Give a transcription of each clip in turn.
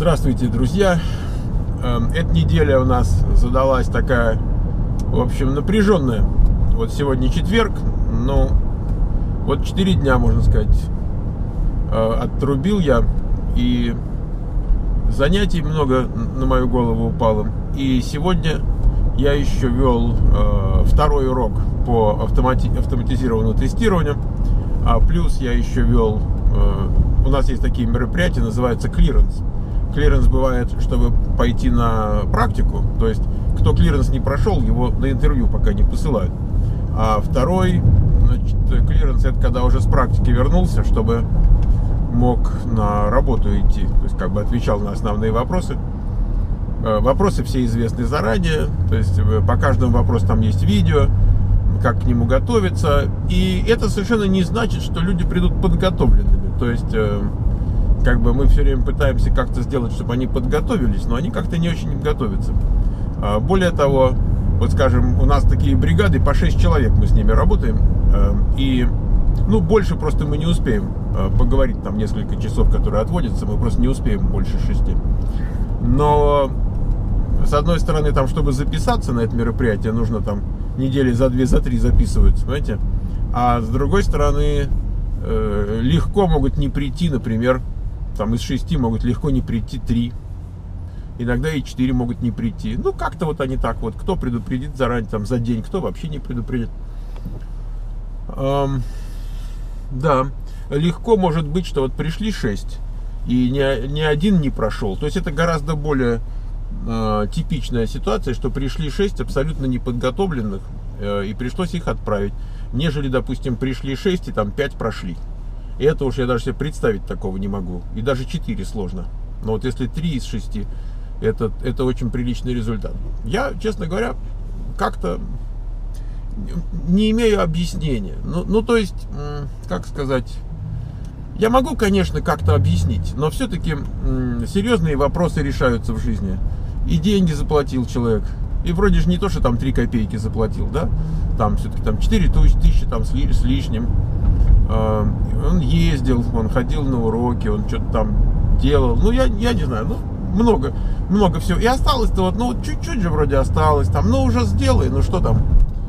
Здравствуйте, друзья! Эта неделя у нас задалась такая, в общем, напряженная. Вот сегодня четверг, ну, вот 4 дня, можно сказать, отрубил я, и занятий много на мою голову упало. И сегодня я еще вел второй урок по автоматизированному тестированию, а плюс я еще вел, у нас есть такие мероприятия, называется клиренс. Клиренс бывает, чтобы пойти на практику, то есть кто клиренс не прошел, его на интервью пока не посылают. А второй, значит, клиренс — это когда уже с практики вернулся, чтобы мог на работу идти, то есть как бы отвечал на основные вопросы. Вопросы все известны заранее, то есть по каждому вопросу там есть видео, как к нему готовиться, и это совершенно не значит, что люди придут подготовленными, то есть как бы мы все время пытаемся как-то сделать, чтобы они подготовились, но они как-то не очень готовятся. Более того, вот скажем, у нас такие бригады, по 6 человек мы с ними работаем, и ну, больше просто мы не успеем поговорить, там несколько часов, которые отводятся, мы просто не успеем больше 6. Но с одной стороны, там, чтобы записаться на это мероприятие, нужно там недели за 2, за 3 записываются, понимаете? А с другой стороны, легко могут не прийти, например, там из 6 могут легко не прийти 3. Иногда и 4 могут не прийти. Ну, как-то вот они так вот. Кто предупредит заранее, там, за день, кто вообще не предупредит. Да, легко может быть, что вот пришли 6, и ни один не прошел. То есть это гораздо более типичная ситуация, что пришли 6 абсолютно неподготовленных, и пришлось их отправить. Нежели, допустим, пришли 6, и там 5 прошли. И это уж я даже себе представить такого не могу. И даже 4 сложно. Но вот если 3 из 6, это очень приличный результат. Я, честно говоря, как-то не имею объяснения. Ну, то есть, как сказать, я могу, конечно, как-то объяснить, но все-таки серьезные вопросы решаются в жизни. И деньги заплатил человек. И вроде же не то, что там 3 копейки заплатил, да? Там все-таки там 4 тысячи там, с лишним. Он ездил, он ходил на уроки, он что-то там делал. Ну, я не знаю, ну, много всего. И осталось-то вот, ну, чуть-чуть же вроде осталось там. Ну, уже сделай, ну, что там.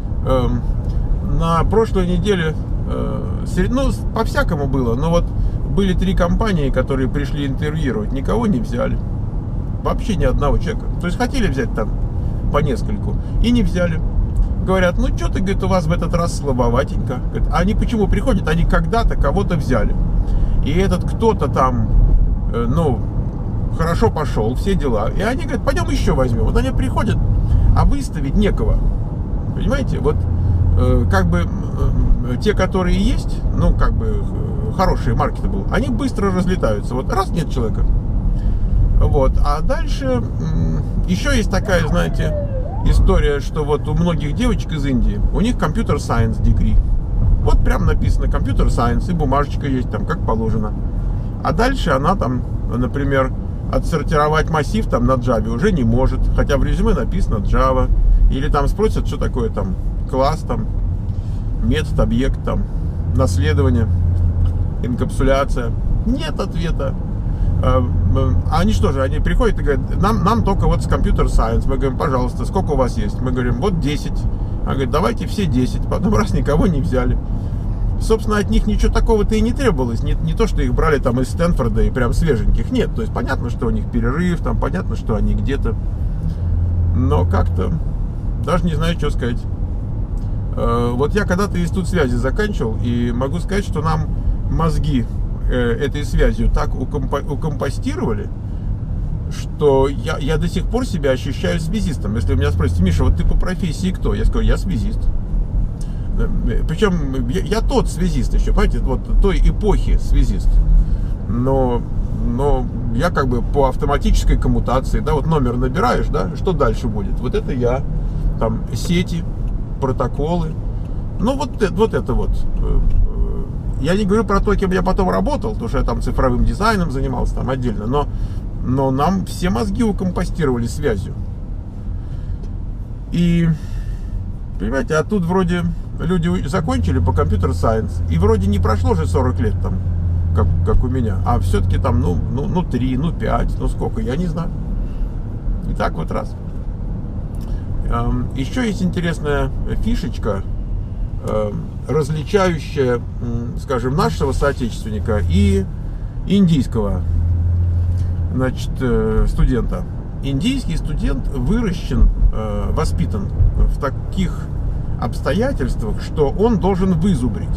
На прошлой неделе, ну, по-всякому было. Но вот были 3 компании, которые пришли интервьюировать. Никого не взяли. Вообще ни одного человека. То есть хотели взять там по нескольку и не взяли. Говорят, ну что-то, говорит, у вас в этот раз слабоватенько. Говорят, а они почему приходят? Они когда-то кого-то взяли. И этот кто-то там, ну, хорошо пошел, все дела. И они говорят, пойдем еще возьмем. Вот они приходят, а выставить некого. Понимаете? Вот как бы те, которые есть, ну, как бы хорошие маркеты был, они быстро разлетаются. Вот раз нет человека. Вот. А дальше еще есть такая, знаете, история, что вот у многих девочек из Индии, у них Computer Science degree. Вот прям написано Computer Science, и бумажечка есть там, как положено. А дальше она там, например, отсортировать массив там на Java уже не может, хотя в резюме написано Java. Или там спросят, что такое там класс, там метод, объект, там наследование, инкапсуляция. Нет ответа. А они что же, они приходят и говорят, нам только вот с Computer Science. Мы говорим, пожалуйста, сколько у вас есть? Мы говорим, вот 10. Они говорят, давайте все 10. Потом раз никого не взяли. Собственно, от них ничего такого-то и не требовалось. Не то, что их брали там из Стэнфорда и прям свеженьких. Нет, то есть понятно, что у них перерыв, там понятно, что они где-то. Но как-то даже не знаю, что сказать. Вот я когда-то институт связи заканчивал, и могу сказать, что нам мозги этой связью так укомпостировали, что я до сих пор себя ощущаю связистом. Если меня спросите, Миша, вот ты по профессии кто? Я скажу, я связист. Причем я тот связист еще, понимаете, вот той эпохи связист. Но я как бы по автоматической коммутации, да, вот номер набираешь, да, что дальше будет? Вот это я, там сети, протоколы, ну вот это вот. Я не говорю про то, кем я потом работал, потому что я там цифровым дизайном занимался там отдельно, но нам все мозги укомпостировали связью. И, понимаете, а тут вроде люди закончили по Computer Science, и вроде не прошло же 40 лет там. как у меня. А все-таки там, 3, 5, сколько, я не знаю. И так вот раз. Еще есть интересная фишечка, различающая, скажем, нашего соотечественника и индийского, значит, студента. Индийский студент выращен, воспитан в таких обстоятельствах, что он должен вызубрить.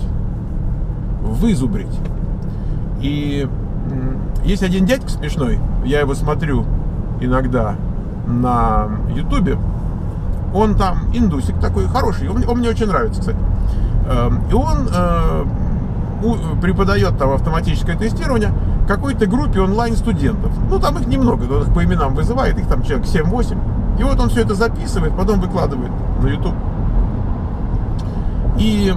И есть один дядька смешной, я его смотрю иногда на ютубе. Он там индусик такой хороший, он мне очень нравится, кстати. И он преподает там автоматическое тестирование какой-то группе онлайн-студентов. Ну, там их немного, он их по именам вызывает, их там человек 7-8. И вот он все это записывает, потом выкладывает на YouTube. И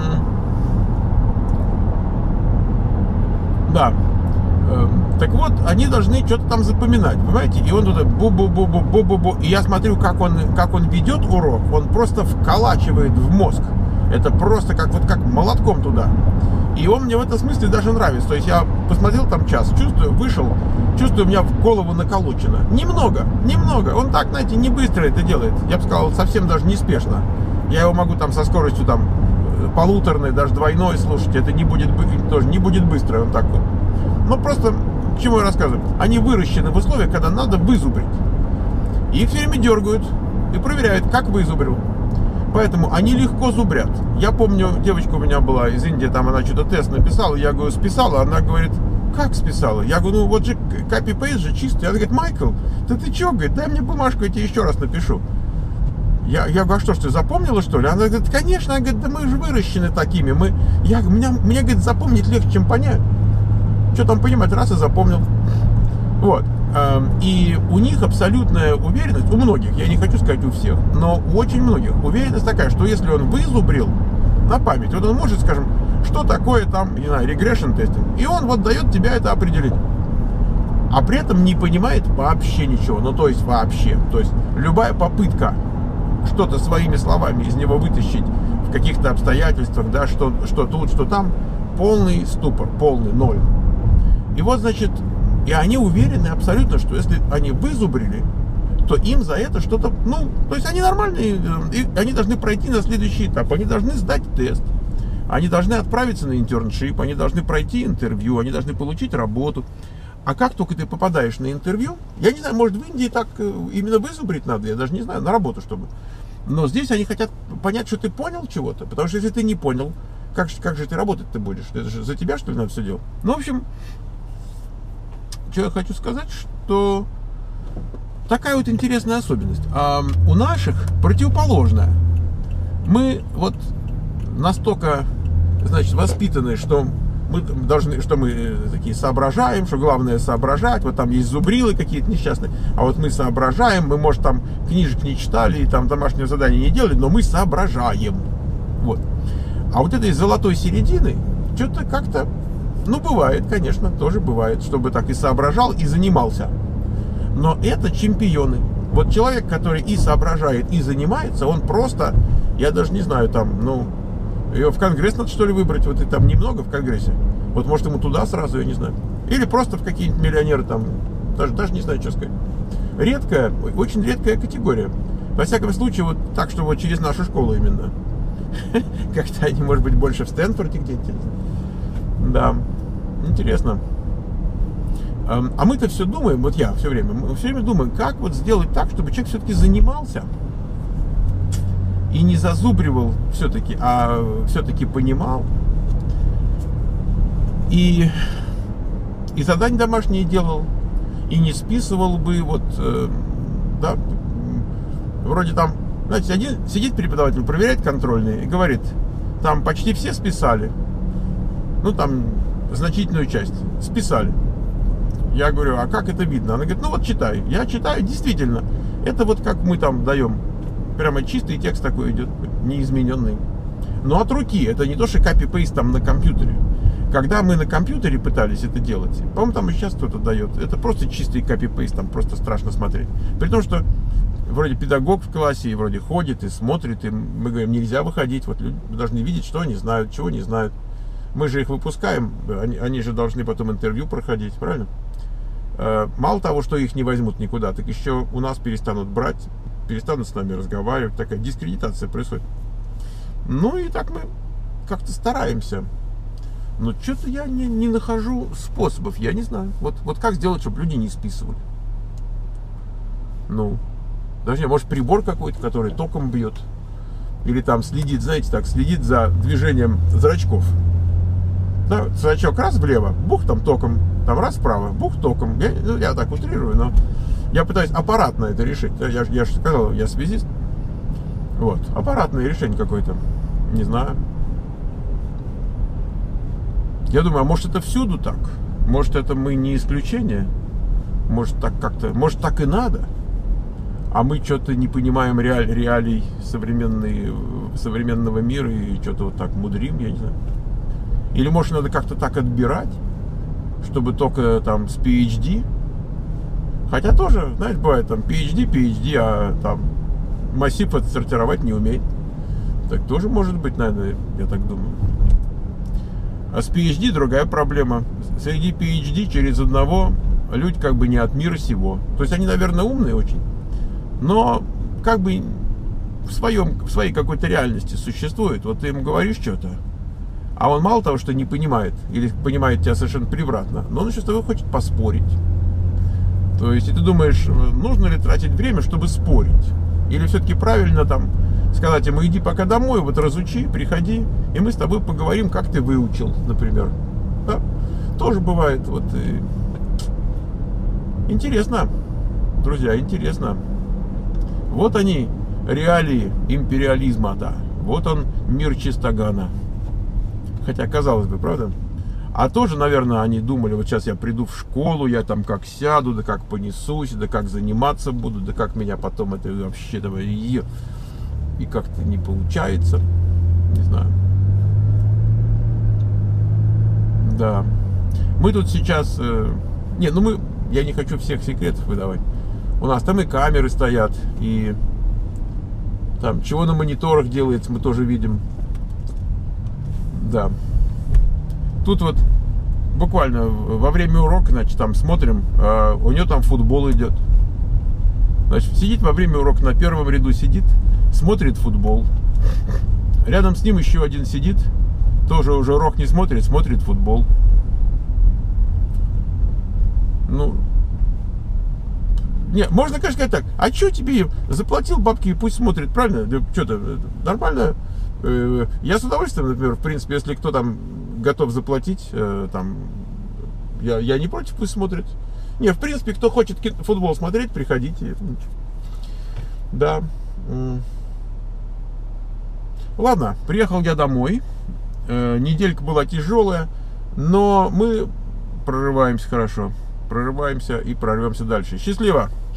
да, так вот, они должны что-то там запоминать, понимаете? И он туда бу-бу-бу-бу-бу-бу-бу. И я смотрю, как он ведет урок, он просто вколачивает в мозг. Это просто как молотком туда. И он мне в этом смысле даже нравится. То есть я посмотрел там час, вышел, чувствую, у меня в голову наколочено. Немного. Он так, знаете, не быстро это делает. Я бы сказал, совсем даже неспешно. Я его могу там со скоростью там полуторной, даже двойной слушать. Это не будет быстро. Он так вот. Ну, просто, к чему я рассказываю? Они выращены в условиях, когда надо вызубрить. И их все время дергают и проверяют, как вызубрил. Поэтому они легко зубрят. Я помню, девочка у меня была из Индии, там она что-то тест написала, я говорю, списала, она говорит, как списала? Я говорю, вот же копи-пейст же чистый. Она говорит, Майкл, ты чё, говорит, дай мне бумажку, я тебе еще раз напишу. Я говорю, а что ж ты запомнила, что ли? Она говорит, конечно, она говорит, да мы же выращены такими. Мне, говорит, запомнить легче, чем понять. Что там понимать, раз и запомнил. Вот. И у них абсолютная уверенность, у многих, я не хочу сказать у всех, но у очень многих уверенность такая, что если он вызубрил на память, вот он может, скажем, что такое там, не знаю, regression testing, и он вот дает тебя это определить. А при этом не понимает вообще ничего, то есть вообще. То есть любая попытка что-то своими словами из него вытащить в каких-то обстоятельствах, да, что тут, что там, полный ступор, полный ноль. И вот, значит, и они уверены абсолютно, что если они вызубрили, то им за это что-то, то есть они нормальные, они должны пройти на следующий этап, они должны сдать тест, они должны отправиться на интерншип, они должны пройти интервью, они должны получить работу. А как только ты попадаешь на интервью, я не знаю, может в Индии так именно вызубрить надо, я даже не знаю, на работу чтобы. Но здесь они хотят понять, что ты понял чего-то, потому что если ты не понял, как же ты работать-то будешь? Это же за тебя, что ли, надо все делать? Ну, в общем, что я хочу сказать, что такая вот интересная особенность. А у наших противоположная. Мы вот настолько, значит, воспитаны, что мы такие соображаем, что главное соображать. Вот там есть зубрилы какие-то несчастные, а вот мы соображаем, мы, может, там книжек не читали, там домашнее задание не делали, но мы соображаем. Вот. А вот этой золотой середины что-то как-то, бывает, конечно, тоже бывает, чтобы так и соображал, и занимался. Но это чемпионы. Вот человек, который и соображает, и занимается, он просто, я даже не знаю, там, ее в Конгресс надо, что ли, выбрать, вот и там немного в Конгрессе. Вот, может, ему туда сразу, я не знаю. Или просто в какие-нибудь миллионеры там, даже не знаю, что сказать. Редкая, очень редкая категория. Во всяком случае, вот так, что вот через нашу школу именно. Как-то они, может быть, больше в Стэнфорде где-то. Да, интересно. А мы-то все думаем, вот я все время думаю, как вот сделать так, чтобы человек все-таки занимался и не зазубривал все-таки, а все-таки понимал. И задания домашние делал, и не списывал бы, вот, да, вроде там, знаете, один сидит преподаватель, проверяет контрольные и говорит, там почти все списали, там значительную часть списали. Я говорю, а как это видно? Она говорит, вот читай. Я читаю, действительно, это вот как мы там даем, прямо чистый текст такой идет, неизмененный. Но от руки, это не то, что копи-пейст там на компьютере. Когда мы на компьютере пытались это делать, по-моему, там и сейчас кто-то дает, это просто чистый копи-пейст, там просто страшно смотреть. При том, что вроде педагог в классе, и вроде ходит и смотрит, и мы говорим, нельзя выходить, вот люди должны видеть, что они знают, чего не знают. мы же их выпускаем, они же должны потом интервью проходить, правильно? Мало того, что их не возьмут никуда, так еще у нас перестанут брать, перестанут с нами разговаривать, такая дискредитация происходит. Ну и так мы как-то стараемся. Но что-то я не нахожу способов, я не знаю. Вот как сделать, чтобы люди не списывали? Ну, даже может прибор какой-то, который током бьет. Или там следит, знаете, так, следит за движением зрачков. Да, зрачок раз влево, бух там током, там раз вправо, бух током. Я так утрирую, но я пытаюсь аппаратно это решить. Я же сказал, я связист. Вот, аппаратное решение какое-то. Не знаю. Я думаю, а может это всюду так? Может это мы не исключение? Может так как-то, может так и надо? А мы что-то не понимаем реалий современного мира и что-то вот так мудрим, я не знаю. Или может надо как-то так отбирать, чтобы только там с PhD. Хотя тоже, знаешь, бывает там PhD, а там массив отсортировать не умеет. Так тоже может быть, наверное, я так думаю. А с PhD другая проблема. Среди PhD через одного люди как бы не от мира сего. То есть они, наверное, умные очень, но как бы в своей какой-то реальности существуют. Вот ты ему говоришь что-то, а он мало того, что не понимает, или понимает тебя совершенно превратно, но он еще с тобой хочет поспорить. То есть, и ты думаешь, нужно ли тратить время, чтобы спорить? Или все-таки правильно там сказать ему, иди пока домой, вот разучи, приходи, и мы с тобой поговорим, как ты выучил, например. Да? Тоже бывает. Вот, интересно, друзья, интересно. Вот они, реалии империализма, да. Вот он, мир чистогана. Хотя, казалось бы, правда? А тоже, наверное, они думали, вот сейчас я приду в школу, я там как сяду, да как понесусь, да как заниматься буду, да как меня потом это вообще давай и как-то не получается. Не знаю. Да. Мы тут сейчас... я не хочу всех секретов выдавать. У нас там и камеры стоят, и там чего на мониторах делается, мы тоже видим. Да. Тут вот буквально во время урока, значит, там смотрим, у нее там футбол идет. Значит, сидит во время урока, на первом ряду сидит, смотрит футбол. Рядом с ним еще один сидит, тоже уже урок не смотрит, смотрит футбол. Ну, не, можно, конечно, сказать так, а что тебе заплатил бабки и пусть смотрит, правильно? Да, что-то нормально. Я с удовольствием, например, в принципе, если кто там готов заплатить, там, я не против, пусть смотрит. Не, в принципе, кто хочет футбол смотреть, приходите. Да. Ладно, приехал я домой. Неделька была тяжелая, но мы прорываемся хорошо. Прорываемся и прорвемся дальше. Счастливо!